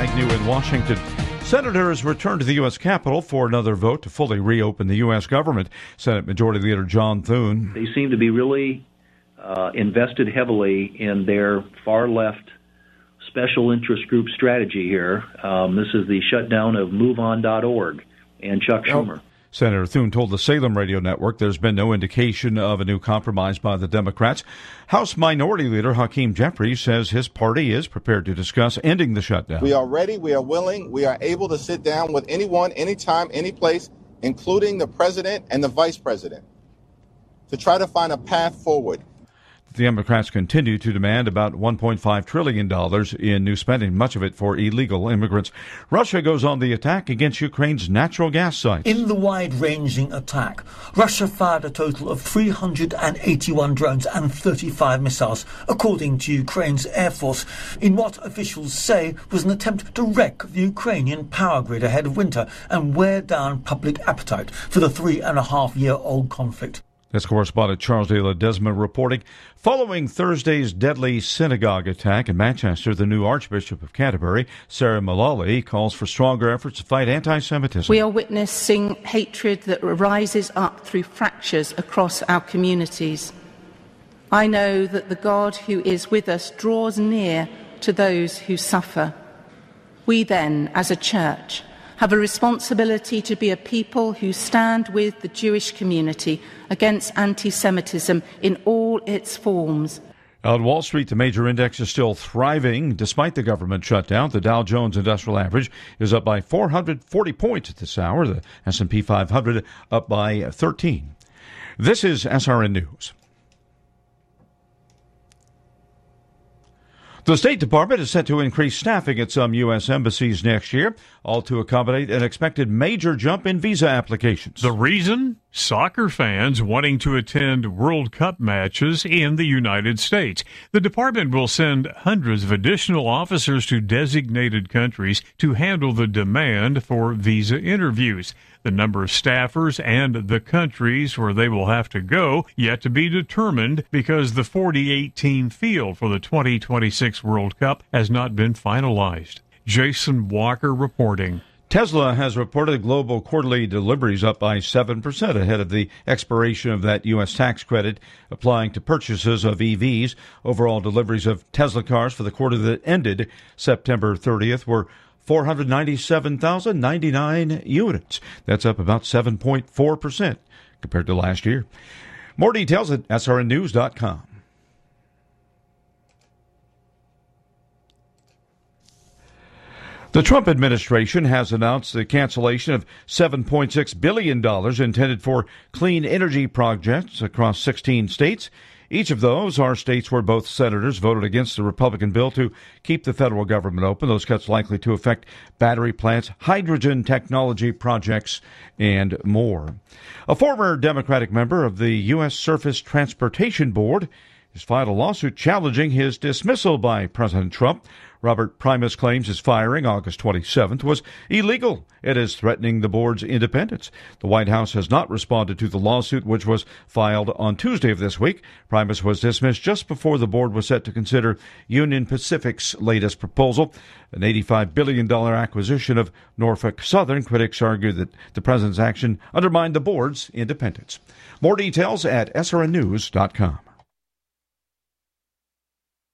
Mike New in Washington. Senators returned to the U.S. Capitol for another vote to fully reopen the U.S. government. Senate Majority Leader John Thune. They seem to be really invested heavily in their far-left special interest group strategy here. This is the shutdown of MoveOn.org and Chuck Schumer. Senator Thune told the Salem Radio Network there's been no indication of a new compromise by the Democrats. House Minority Leader Hakeem Jeffries says his party is prepared to discuss ending the shutdown. We are ready, we are willing, we are able to sit down with anyone, anytime, any place, including the president and the vice president, to try to find a path forward. The Democrats continue to demand about $1.5 trillion in new spending, much of it for illegal immigrants. Russia goes on the attack against Ukraine's natural gas sites. In the wide-ranging attack, Russia fired a total of 381 drones and 35 missiles, according to Ukraine's Air Force, in what officials say was an attempt to wreck the Ukrainian power grid ahead of winter and wear down public appetite for the 3.5-year-old conflict. That's correspondent Charles de Ledesma reporting. Following Thursday's deadly synagogue attack in Manchester, the new Archbishop of Canterbury, Sarah Mullally, calls for stronger efforts to fight anti-Semitism. We are witnessing hatred that rises up through fractures across our communities. I know that the God who is with us draws near to those who suffer. We then, as a church, have a responsibility to be a people who stand with the Jewish community against anti-Semitism in all its forms. On Wall Street, the major index is still thriving despite the government shutdown. The Dow Jones Industrial Average is up by 440 points at this hour. The S&P 500 up by 13. This is SRN News. The State Department is set to increase staffing at some U.S. embassies next year, all to accommodate an expected major jump in visa applications. The reason? Soccer fans wanting to attend World Cup matches in the United States. The department will send hundreds of additional officers to designated countries to handle the demand for visa interviews. The number of staffers and the countries where they will have to go yet to be determined because the 48-team field for the 2026 World Cup has not been finalized. Jason Walker reporting. Tesla has reported global quarterly deliveries up by 7% ahead of the expiration of that U.S. tax credit applying to purchases of EVs. Overall deliveries of Tesla cars for the quarter that ended September 30th were 497,099 units. That's up about 7.4% compared to last year. More details at srnnews.com. The Trump administration has announced the cancellation of $7.6 billion intended for clean energy projects across 16 states. Each of those are states where both senators voted against the Republican bill to keep the federal government open. Those cuts likely to affect battery plants, hydrogen technology projects, and more. A former Democratic member of the U.S. Surface Transportation Board has filed a lawsuit challenging his dismissal by President Trump. Robert Primus claims his firing August 27th was illegal and is threatening the board's independence. The White House has not responded to the lawsuit, which was filed on Tuesday of this week. Primus was dismissed just before the board was set to consider Union Pacific's latest proposal, an $85 billion acquisition of Norfolk Southern. Critics argue that the president's action undermined the board's independence. More details at srnnews.com.